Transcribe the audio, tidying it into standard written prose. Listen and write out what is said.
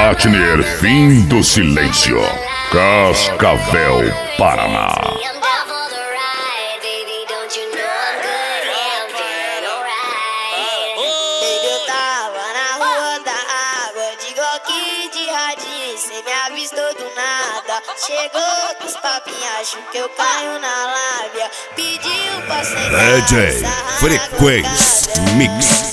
Platner, fim do silêncio. Cascavel, Paraná. Cê me avistou do nada. Chegou com os papinhos, acho que eu caio na lábia. Pediu pra sentar. DJ Frequência Mix.